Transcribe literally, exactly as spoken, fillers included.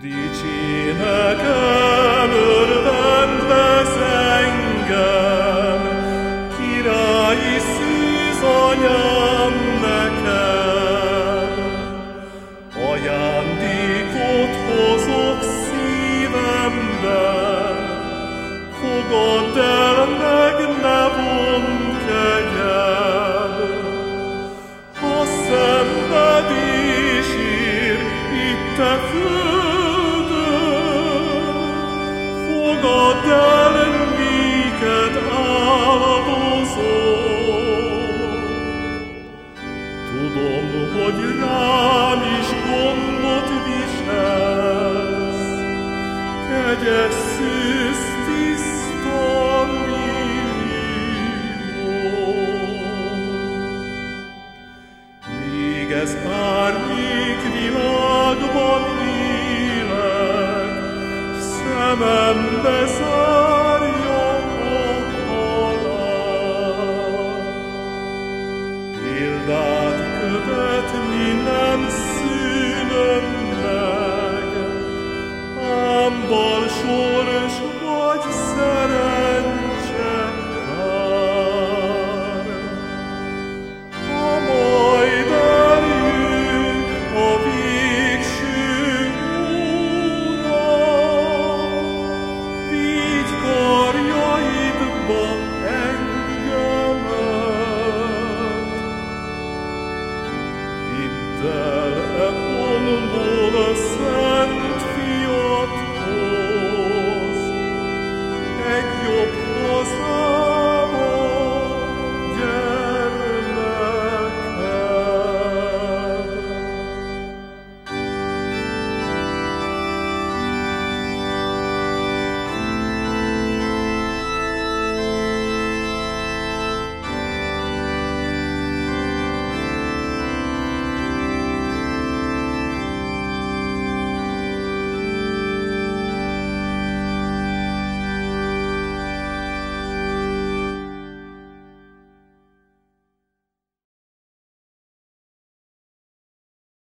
Dicsi nekem, örvend vesz engem, királyi szűz anyám neked. Ajándékot hozok szívemben, fogadd el meg, ne vondd kegyed. Ha szenvedés ér itt e fogadd el, néked áldozom. Tudom, hogy rám is gondot viselsz, kegyes szűz tiszta millió. Még ez árnyék világban szemembe zárja a halál. Példát követni nem szűnöm meg, ám bal